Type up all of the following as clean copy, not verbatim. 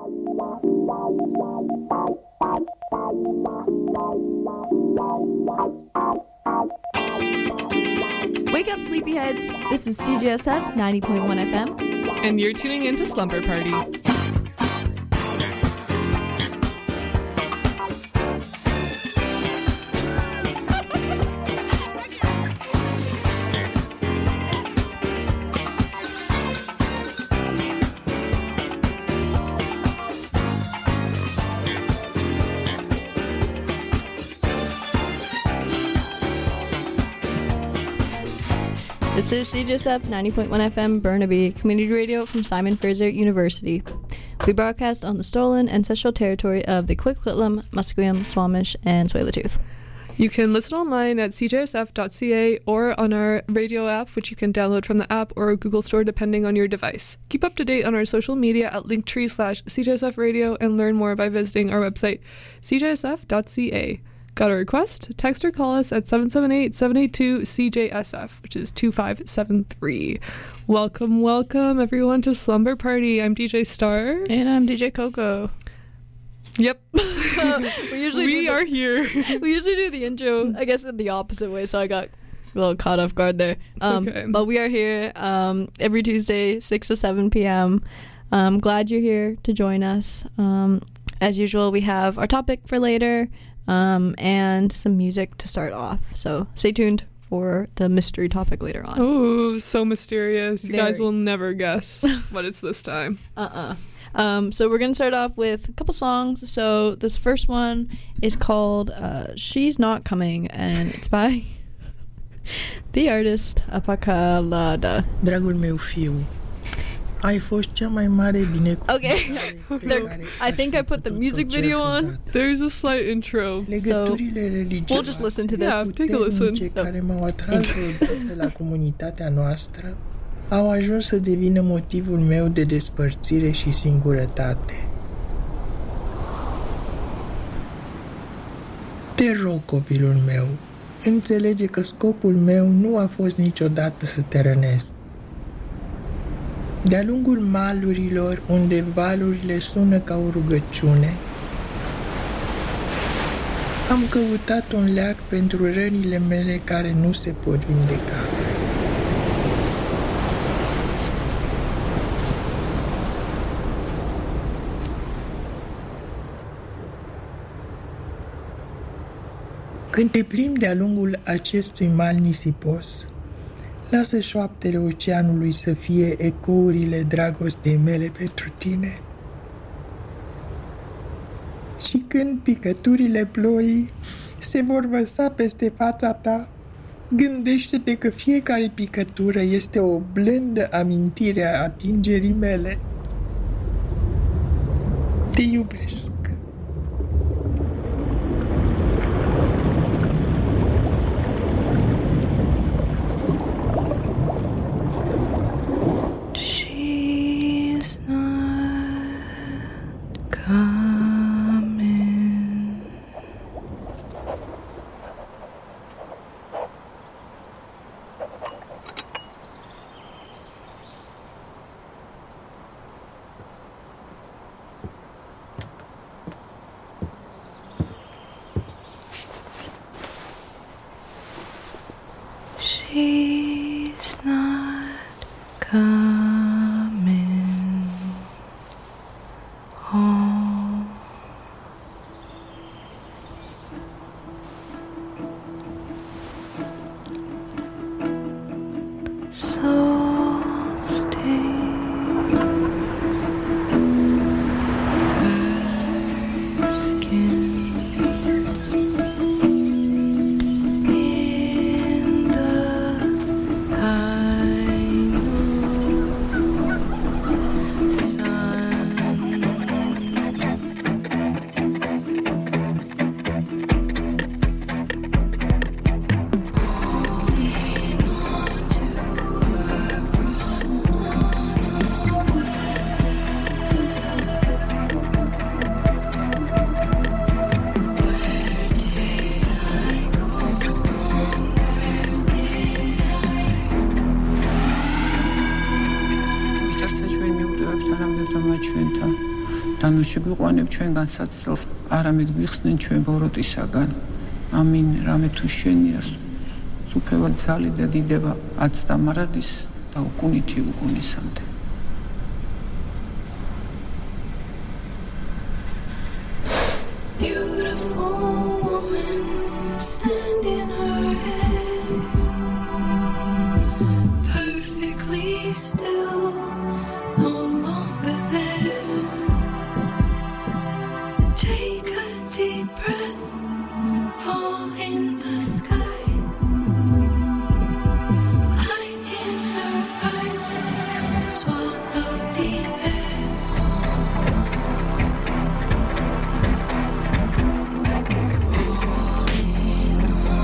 Wake up, sleepyheads. This is CJSF 90.1 FM. And you're tuning into Slumber Party. This is CJSF 90.1 FM Burnaby Community Radio from Simon Fraser University. We broadcast on the stolen ancestral territory of the Coquitlam, Musqueam, Squamish, and Tsleil-Waututh. You can listen online at cjsf.ca or on our radio app, which you can download from the app or Google Store depending on your device. Keep up to date on our social media at linktree/CJSF Radio and learn more by visiting our website, cjsf.ca. Got a request? Text or call us at 778-782-CJSF, which is 2573. Welcome everyone to Slumber Party. I'm DJ Star. And I'm DJ Coco. Yep. We are here. We usually do the intro, I guess, in the opposite way, so I got a little caught off guard there. Okay. But we are here every Tuesday, 6 to 7 p.m. Glad you're here to join us. As usual, we have our topic for later. And some music to start off. So stay tuned for the mystery topic later on. Oh, so mysterious. You guys will never guess what it's this time. So we're going to start off with a couple songs. So this first one is called She's Not Coming, and it's by the artist Apacalada. Dragul meu fiu, ai fost cea mai mare binecuvântare. Okay, I think I put the music video on. There's a slight intro. Legăturile religioase, we'll just listen to this. Yeah, take a listen. Care m-au atras de la comunitatea noastră au ajuns să devină motivul meu de despărțire și singurătate. Te rog, copilul meu, înțelege că scopul meu nu a fost niciodată să te rănesc. De-a lungul malurilor, unde valurile sună ca o rugăciune, am căutat un leac pentru rănile mele care nu se pot vindeca. Când te plimbi de-a lungul acestui mal nisipos, lasă șoaptele oceanului să fie ecourile dragostei mele pentru tine. Și când picăturile ploii se vor vărsa peste fața ta, gândește-te că fiecare picătură este o blândă amintire a atingerii mele. Te iubesc. She's not coming home. So stains her skin. და ნუ შეგვიყვანებ ჩვენგან საცდელს, არამედ გვიხსნენ ჩვენ ბოროტისაგან. ამინ, რამე თუ შენიარს, სუფევად ძალი და დიდება აცდა მარადის და უკუნითი უკუნისამდე. Beautiful woman, sand in her hair, perfectly still, no longer there. Take a deep breath, fall in the sky. Light in her eyes, swallow the air. Holding on.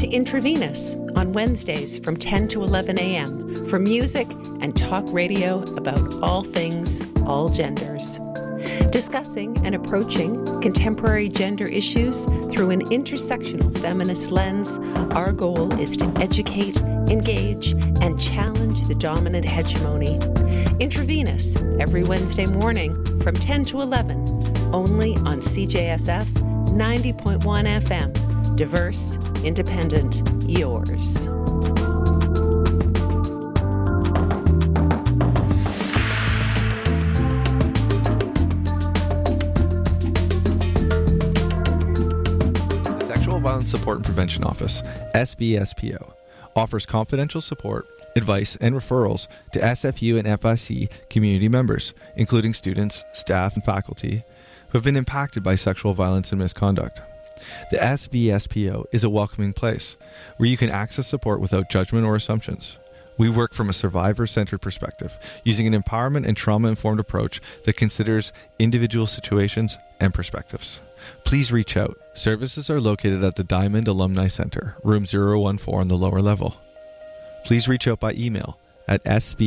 to Intravenous on Wednesdays from 10 to 11 a.m. for music and talk radio about all things, all genders. Discussing and approaching contemporary gender issues through an intersectional feminist lens, our goal is to educate, engage, and challenge the dominant hegemony. Intravenous, every Wednesday morning from 10 to 11, only on CJSF 90.1 FM. Diverse, independent, yours. Violence Support and Prevention Office, SVSPO, offers confidential support, advice, and referrals to SFU and FIC community members, including students, staff, and faculty who have been impacted by sexual violence and misconduct. The SVSPO is a welcoming place where you can access support without judgment or assumptions. We work from a survivor-centered perspective, using an empowerment and trauma-informed approach that considers individual situations and perspectives. Please reach out. Services are located at the Diamond Alumni Center, room 014 on the lower level. Please reach out by email at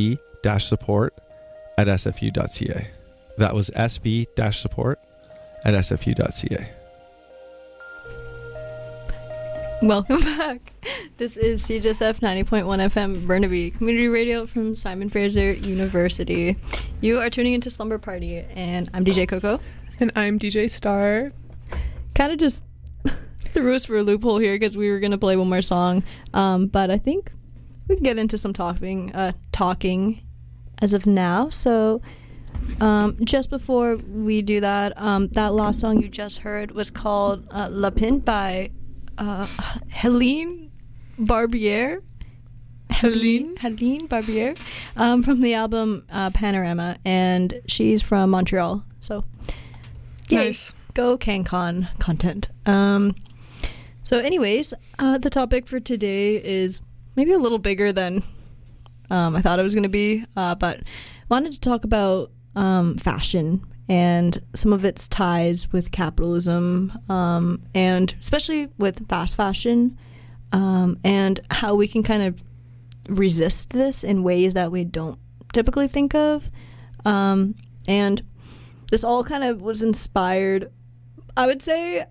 sv-support@sfu.ca. That was sv-support@sfu.ca. Welcome back. This is CJSF 90.1 FM Burnaby Community Radio from Simon Fraser University. You are tuning into Slumber Party, and I'm DJ Coco. And I'm DJ Star. Kind of just threw us for a loophole here because we were going to play one more song. But I think we can get into some talking as of now. So just before we do that, that last song you just heard was called La Pinte by Helene Barbier. Helene Barbier from the album Panorama, and she's from Montreal. So yay. Nice. Go CanCon content. So anyways, the topic for today is maybe a little bigger than I thought it was going to be, but wanted to talk about fashion and some of its ties with capitalism, and especially with fast fashion, and how we can kind of resist this in ways that we don't typically think of. And this all kind of was inspired, I would say,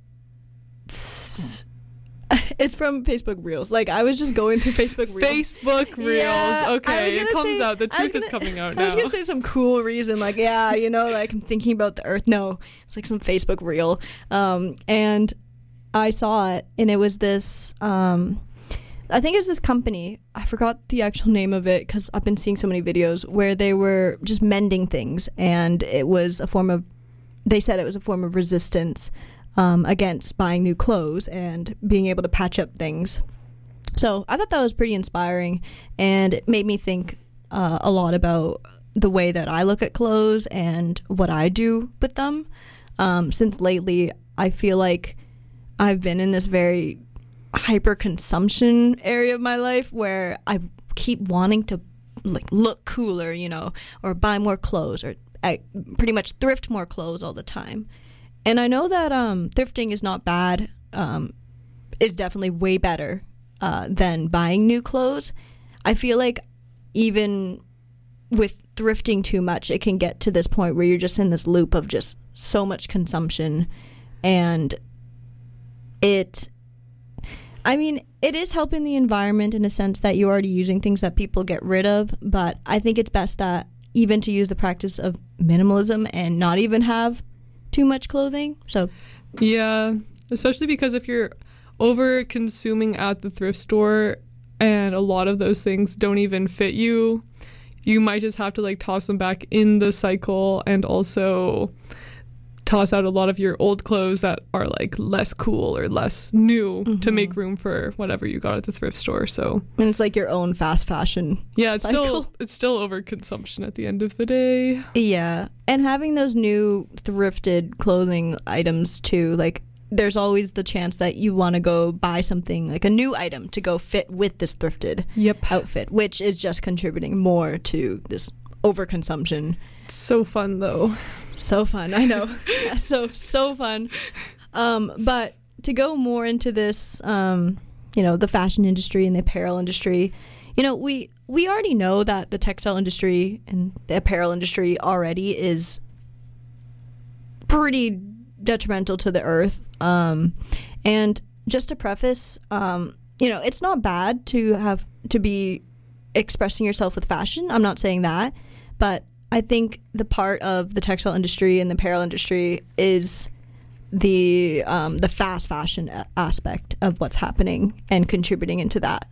it's from Facebook Reels. Like, I was just going through Facebook Reels. Facebook Reels. Yeah, okay, it comes out. The truth is coming out now. I was going to say some cool reason, like, yeah, you know, like, I'm thinking about the earth. No, it's like some Facebook Reel. And I saw it, and it was this, I think it was this company. I forgot the actual name of it because I've been seeing so many videos where they were just mending things, and it was a form of, they said it was a form of resistance against buying new clothes and being able to patch up things. So I thought that was pretty inspiring, and it made me think a lot about the way that I look at clothes and what I do with them. Since lately, I feel like I've been in this very hyper consumption area of my life where I keep wanting to like look cooler, you know, or buy more clothes, or I pretty much thrift more clothes all the time. And I know that thrifting is not bad, is definitely way better than buying new clothes. I feel like even with thrifting too much, it can get to this point where you're just in this loop of just so much consumption. And it is helping the environment in a sense that you're already using things that people get rid of, but I think it's best that even to use the practice of minimalism and not even have too much clothing. So yeah, especially because if you're over consuming at the thrift store and a lot of those things don't even fit you, you might just have to like toss them back in the cycle, and also toss out a lot of your old clothes that are like less cool or less new to make room for whatever you got at the thrift store. So, and it's like your own fast fashion. Yeah, it's cycle. still overconsumption at the end of the day. Yeah, and having those new thrifted clothing items too, like there's always the chance that you want to go buy something like a new item to go fit with this thrifted outfit, which is just contributing more to this overconsumption. It's so fun though. So fun, I know. So fun. But to go more into this the fashion industry and the apparel industry. We already know that the textile industry and the apparel industry already is pretty detrimental to the earth. And just to preface, it's not bad to be expressing yourself with fashion. I'm not saying that, but I think the part of the textile industry and the apparel industry is the fast fashion aspect of what's happening and contributing into that.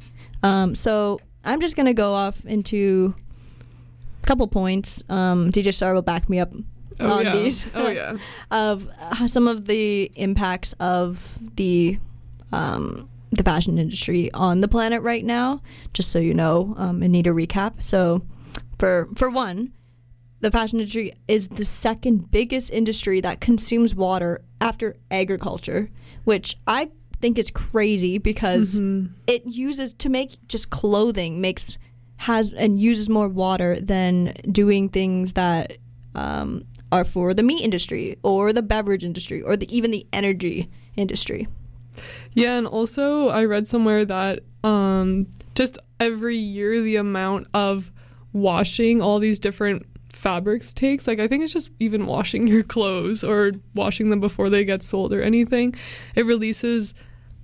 So I'm just going to go off into a couple points. DJ Star will back me up on these. Oh, yeah. Of some of the impacts of the fashion industry on the planet right now, just so you know, and need a recap. So for one, the fashion industry is the second biggest industry that consumes water after agriculture, which I think is crazy because it uses to make just clothing uses more water than doing things that are for the meat industry or the beverage industry or even the energy industry. Yeah, and also I read somewhere that just every year the amount of washing all these different fabrics takes, I think it's just even washing your clothes or washing them before they get sold or anything, it releases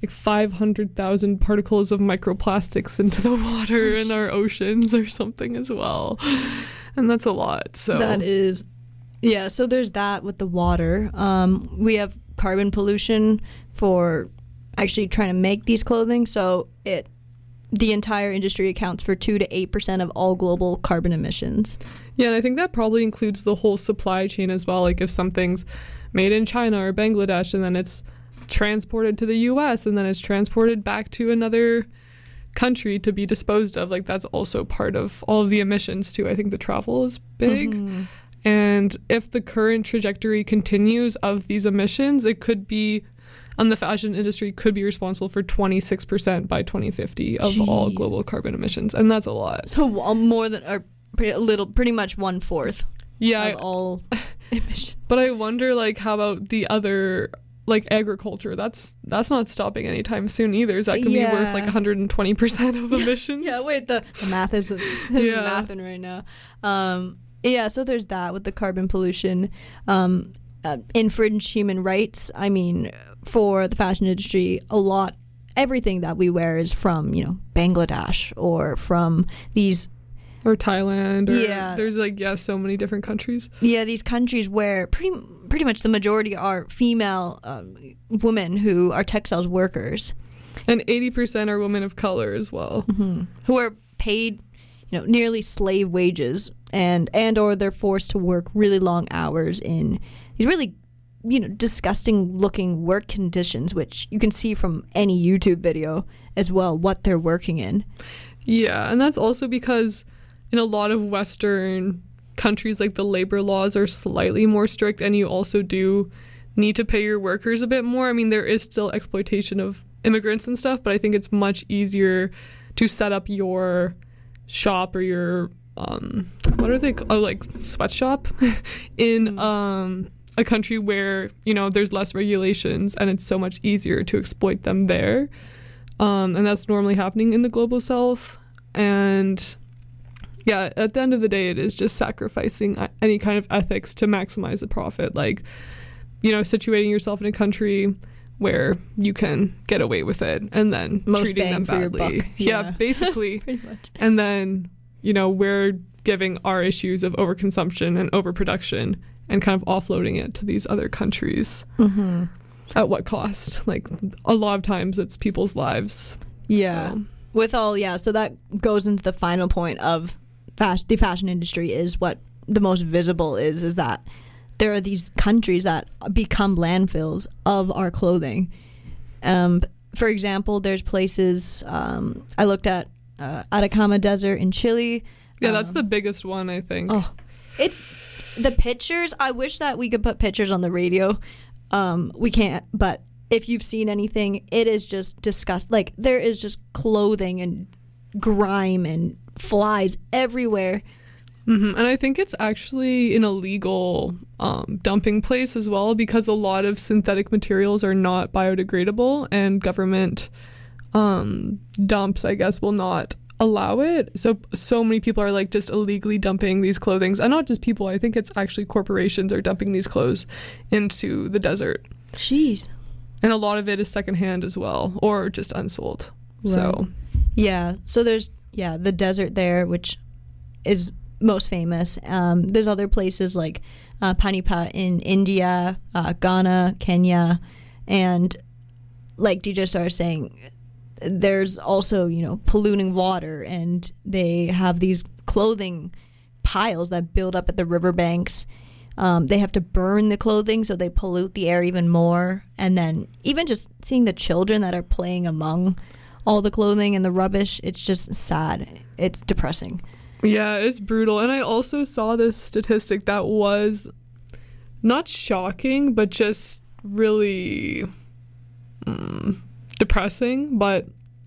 500,000 particles of microplastics into the water in our oceans or something as well. And that's a lot. So that is, yeah, so there's that with the water. We have carbon pollution for actually trying to make these clothing. So the entire industry accounts for 2 to 8% of all global carbon emissions. Yeah, and I think that probably includes the whole supply chain as well. If something's made in China or Bangladesh and then it's transported to the US and then it's transported back to another country to be disposed of, that's also part of all of the emissions too. I think the travel is big. And if the current trajectory continues of these emissions, it could be the fashion industry could be responsible for 26% by 2050 of all global carbon emissions, and that's a lot. So more than, or pretty much 1/4. Yeah, of all emissions. But I wonder, how about the other, agriculture? That's not stopping anytime soon either. Is that going to be worth 120% of emissions? Yeah. Wait, the math is mathing right now. Yeah. So there's that with the carbon pollution, infringe human rights. I mean, for the fashion industry, everything that we wear is from, Bangladesh or from these... Or Thailand. Or there's so many different countries. Yeah, these countries where pretty much the majority are female women who are textiles workers. And 80% are women of color as well. Who are paid, nearly slave wages and or they're forced to work really long hours in these really disgusting looking work conditions, which you can see from any YouTube video as well, what they're working in. Yeah, and that's also because in a lot of Western countries, the labor laws are slightly more strict, and you also do need to pay your workers a bit more. I mean, there is still exploitation of immigrants and stuff, but I think it's much easier to set up your shop or your what are they sweatshop in a country where there's less regulations and it's so much easier to exploit them there, and that's normally happening in the global south. And yeah, at the end of the day, it is just sacrificing any kind of ethics to maximize the profit, situating yourself in a country where you can get away with it and then treating them badly. Yeah, basically. Pretty much. And then we're giving our issues of overconsumption and overproduction and kind of offloading it to these other countries. At what cost? A lot of times it's people's lives. Yeah. So that goes into the final point of the fashion industry, is what the most visible is that there are these countries that become landfills of our clothing. For example, there's places, I looked at Atacama Desert in Chile. Yeah, that's the biggest one, I think. Oh, it's the pictures. I wish that we could put pictures on the radio. We can't, but if you've seen anything, it is just disgusting. There is just clothing and grime and flies everywhere. And I think it's actually an illegal dumping place as well, because a lot of synthetic materials are not biodegradable, and government dumps, I guess, will not allow it. So many people are like just illegally dumping these clothings, and not just people. I think it's actually corporations are dumping these clothes into the desert. Jeez. And a lot of it is secondhand as well, or just unsold. Right. So yeah, so there's the desert there, which is most famous. There's other places like Panipat in India, Ghana, Kenya, and like DJ started saying, there's also, you know, polluting water, and they have these clothing piles that build up at the riverbanks. They have to burn the clothing, so they pollute the air even more. And then even just seeing the children that are playing among all the clothing and the rubbish, it's just sad. It's depressing. Yeah, it's brutal. And I also saw this statistic that was not shocking, but just really depressing. But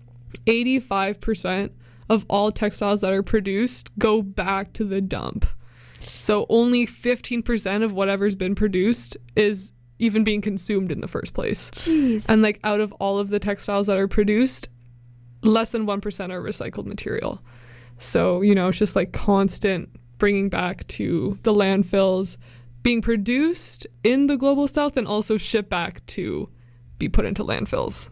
85% of all textiles that are produced go back to the dump. So only 15% of whatever's been produced is even being consumed in the first place. Jeez. And like out of all of the textiles that are produced, less than 1% are recycled material. So, you know, it's just like constant bringing back to the landfills, being produced in the global south, and also shipped back to be put into landfills.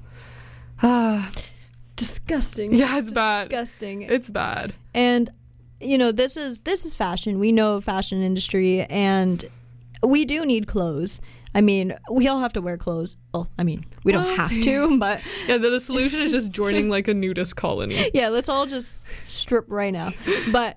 Disgusting. Yeah, it's bad. Disgusting. It's bad. And you know, this is fashion. We know fashion industry, and we do need clothes. I mean, we all have to wear clothes. Well, I mean, we don't have to, but yeah, the solution is just joining like a nudist colony. Yeah, let's all just strip right now. But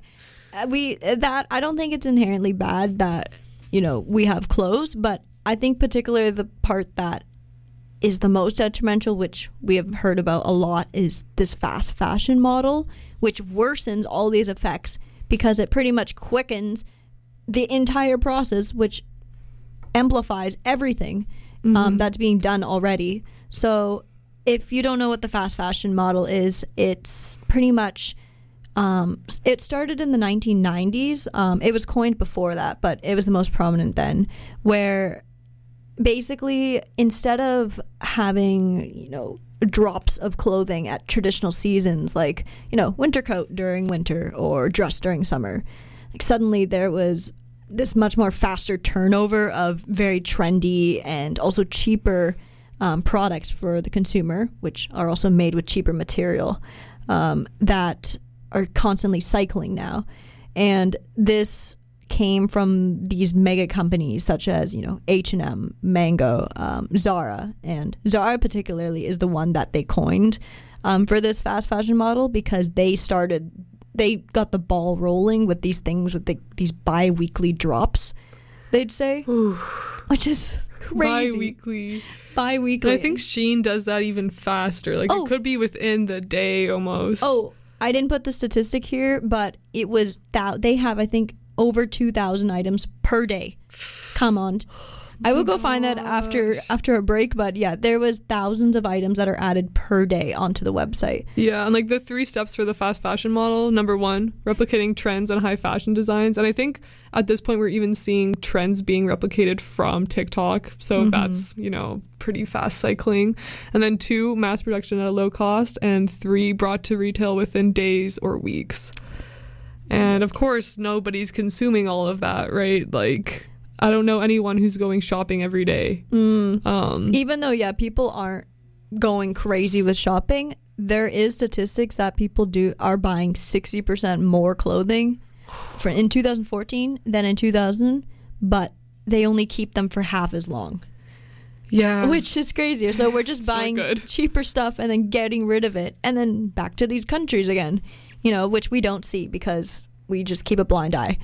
I don't think it's inherently bad that, you know, we have clothes, but I think particularly the part that is the most detrimental, which we have heard about a lot, is this fast fashion model, which worsens all these effects because it pretty much quickens the entire process, which amplifies everything that's being done already. So if you don't know what the fast fashion model is, it's pretty much it started in the 1990s. It was coined before that, but it was the most prominent then, where basically instead of having, you know, drops of clothing at traditional seasons, like, you know, winter coat during winter or dress during summer, like suddenly there was this much more faster turnover of very trendy and also cheaper products for the consumer, which are also made with cheaper material, that are constantly cycling now. And this came from these mega companies such as, you know, H&M, Mango, Zara, and Zara particularly is the one that they coined for this fast fashion model, because they got the ball rolling with these things, with these bi-weekly drops, they'd say. Ooh. Which is crazy. Bi-weekly. I think Shein does that even faster. Like it could be within the day almost. Oh, I didn't put the statistic here, but it was that they have, I think, over 2,000 items per day. Come on. I will go find that after a break, but yeah, there was thousands of items that are added per day onto the website. Yeah, and like the 3 steps for the fast fashion model: number 1, replicating trends and high fashion designs. And I think at this point we're even seeing trends being replicated from TikTok. So that's, you know, pretty fast cycling. And then 2, mass production at a low cost. And 3, brought to retail within days or weeks. And of course, nobody's consuming all of that, right? Like, I don't know anyone who's going shopping every day. Even though, yeah, people aren't going crazy with shopping, there is statistics that people are buying 60% more clothing in 2014 than in 2000, but they only keep them for half as long. Yeah. Which is crazy. So we're just buying cheaper stuff and then getting rid of it and then back to these countries again, you know, which we don't see because we just keep a blind eye.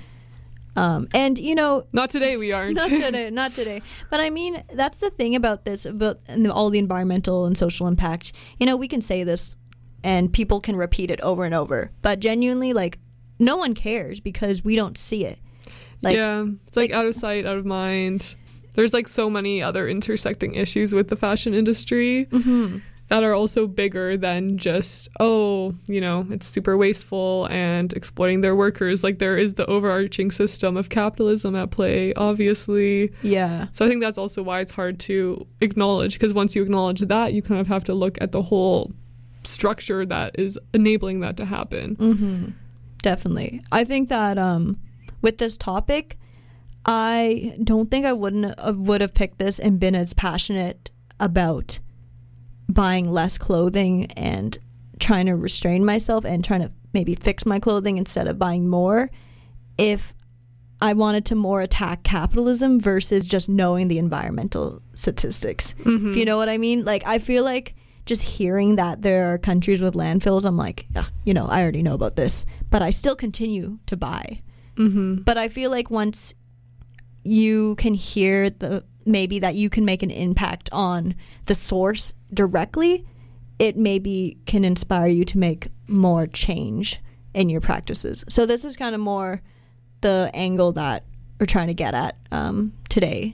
And, you know... Not today we aren't. Not today. But I mean, that's the thing about this, about all the environmental and social impact. You know, we can say this and people can repeat it over and over. But genuinely, like, no one cares because we don't see it. Like, yeah, it's like out of sight, out of mind. There's like so many other intersecting issues with the fashion industry that are also bigger than just, oh, you know, it's super wasteful and exploiting their workers. Like, there is the overarching system of capitalism at play, obviously. Yeah. So I think that's also why it's hard to acknowledge, because once you acknowledge that, you kind of have to look at the whole structure that is enabling that to happen. Mm-hmm. Definitely. I think that with this topic, I don't think I would have picked this and been as passionate about buying less clothing and trying to restrain myself and trying to maybe fix my clothing instead of buying more if I wanted to more attack capitalism versus just knowing the environmental statistics. Mm-hmm. If you know what I mean? Like, I feel like just hearing that there are countries with landfills, I'm like, I already know about this, but I still continue to buy. Mm-hmm. But I feel like once you can hear maybe that you can make an impact on the source directly, it maybe can inspire you to make more change in your practices. So this is kind of more the angle that we're trying to get at today.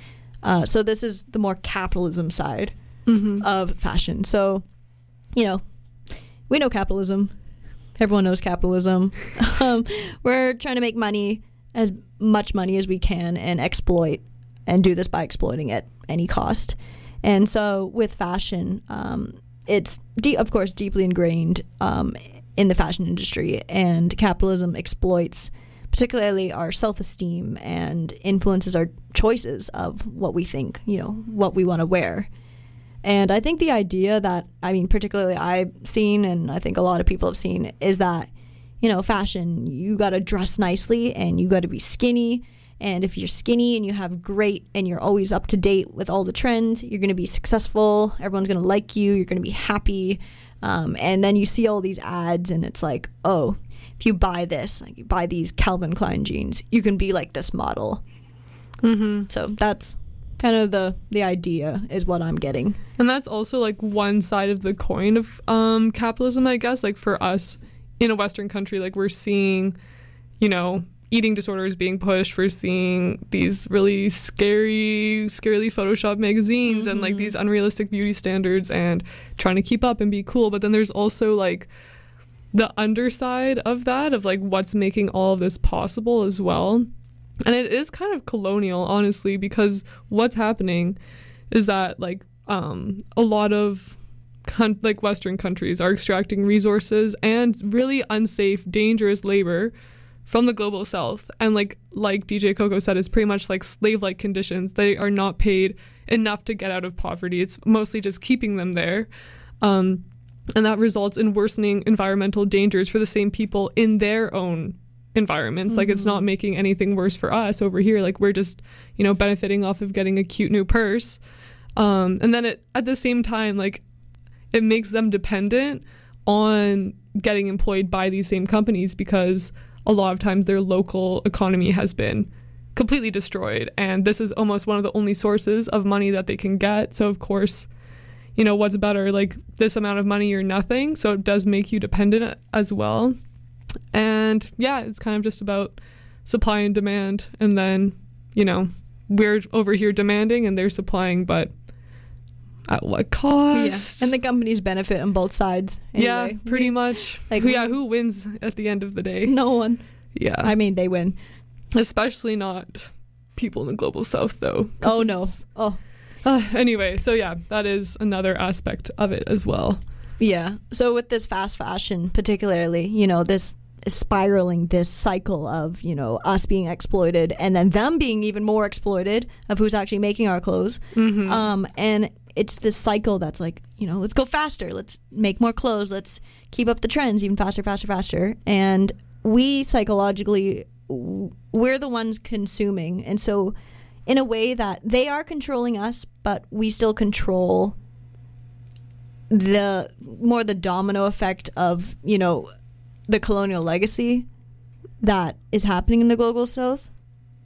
So this is the more capitalism side of fashion. So, we know capitalism. Everyone knows capitalism. We're trying to make money, as much money as we can, and exploit, and do this by exploiting at any cost. And so with fashion, it's of course deeply ingrained in the fashion industry, and capitalism exploits particularly our self-esteem and influences our choices of what we think, what we want to wear. And I think the idea that, particularly I've seen, and I think a lot of people have seen, is that, fashion, you got to dress nicely and you got to be skinny. And if you're skinny and you have great, and you're always up to date with all the trends, you're going to be successful. Everyone's going to like you. You're going to be happy. And then you see all these ads and it's like, oh, if you buy this, like you buy these Calvin Klein jeans, you can be like this model. Mm-hmm. So that's kind of the idea, is what I'm getting. And that's also like one side of the coin of capitalism, I guess. Like for us in a Western country, like we're seeing, eating disorders being pushed. We're seeing these really scarily Photoshop magazines and like these unrealistic beauty standards and trying to keep up and be cool. But then there's also like the underside of that, of like what's making all of this possible as well. And it is kind of colonial, honestly, because what's happening is that like a lot of Western countries are extracting resources and really unsafe, dangerous labor from the global south. And like DJ Coco said, it's pretty much like slave-like conditions. They are not paid enough to get out of poverty. It's mostly just keeping them there. And that results in worsening environmental dangers for the same people in their own environments. Like it's not making anything worse for us over here. Like we're just, benefiting off of getting a cute new purse. And then at the same time, like it makes them dependent on getting employed by these same companies, because a lot of times their local economy has been completely destroyed. And this is almost one of the only sources of money that they can get. So of course, what's better, like this amount of money or nothing. So it does make you dependent as well. And yeah, it's kind of just about supply and demand. And then, we're over here demanding and they're supplying, but at what cost? Yeah. And the companies benefit on both sides. Anyway. Yeah, pretty much. Like, who wins at the end of the day? No one. Yeah. They win. Especially not people in the global south, though. Oh, no. Oh. Anyway, so yeah, that is another aspect of it as well. Yeah. So with this fast fashion, particularly, this is spiraling this cycle of, us being exploited and then them being even more exploited of who's actually making our clothes. And it's this cycle that's like, let's go faster. Let's make more clothes. Let's keep up the trends even faster, faster, faster. And we psychologically, we're the ones consuming. And so in a way that they are controlling us, but we still control the domino effect of, the colonial legacy that is happening in the global south.